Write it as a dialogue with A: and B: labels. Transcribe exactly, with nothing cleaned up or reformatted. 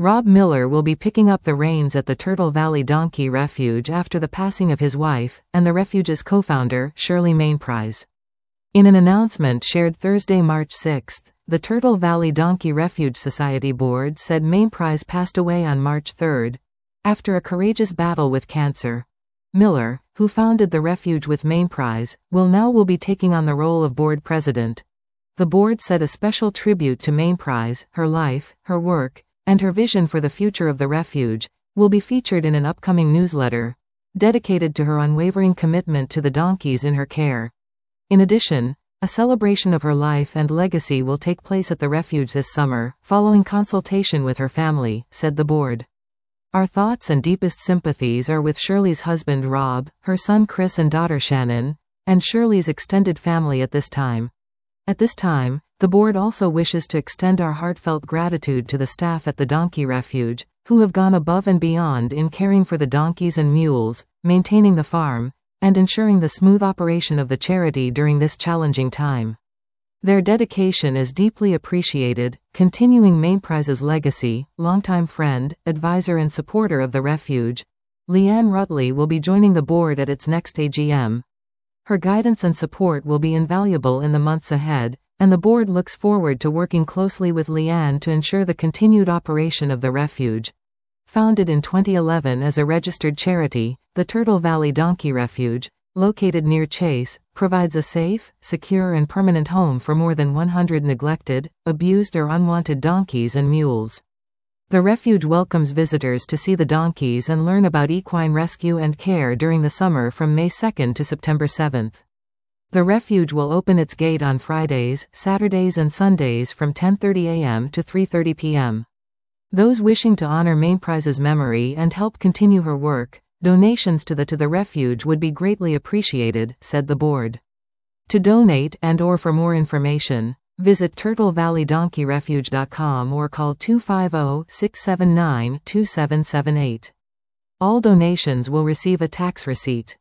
A: Rob Miller will be picking up the reins at the Turtle Valley Donkey Refuge after the passing of his wife, and the refuge's co-founder, Shirley Mainprise. In an announcement shared Thursday, March sixth, the Turtle Valley Donkey Refuge Society Board said Mainprise passed away on March third, after a courageous battle with cancer. Miller, who founded the refuge with Mainprise, will now will be taking on the role of board president. The board said a special tribute to Mainprise, her life, her work, and her vision for the future of the refuge, will be featured in an upcoming newsletter, dedicated to her unwavering commitment to the donkeys in her care. In addition, a celebration of her life and legacy will take place at the refuge this summer, following consultation with her family, said the board. Our thoughts and deepest sympathies are with Shirley's husband Rob, her son Chris and daughter Shannon, and Shirley's extended family at this time. At this time, the board also wishes to extend our heartfelt gratitude to the staff at the Donkey Refuge, who have gone above and beyond in caring for the donkeys and mules, maintaining the farm, and ensuring the smooth operation of the charity during this challenging time. Their dedication is deeply appreciated. Continuing Mainprise's legacy, longtime friend, advisor and supporter of the refuge, Leanne Rutley will be joining the board at its next A G M. Her guidance and support will be invaluable in the months ahead, and the board looks forward to working closely with Leanne to ensure the continued operation of the refuge. Founded in twenty eleven as a registered charity, the Turtle Valley Donkey Refuge, located near Chase, provides a safe, secure and permanent home for more than one hundred neglected, abused or unwanted donkeys and mules. The refuge welcomes visitors to see the donkeys and learn about equine rescue and care during the summer from May second to September seventh. The refuge will open its gate on Fridays, Saturdays and Sundays from ten thirty a m to three thirty p m Those wishing to honor Mainprise's memory and help continue her work, donations to the to the refuge would be greatly appreciated, said the board. To donate and or for more information, visit turtle valley donkey refuge dot com or call two five zero, six seven nine, two seven seven eight. All donations will receive a tax receipt.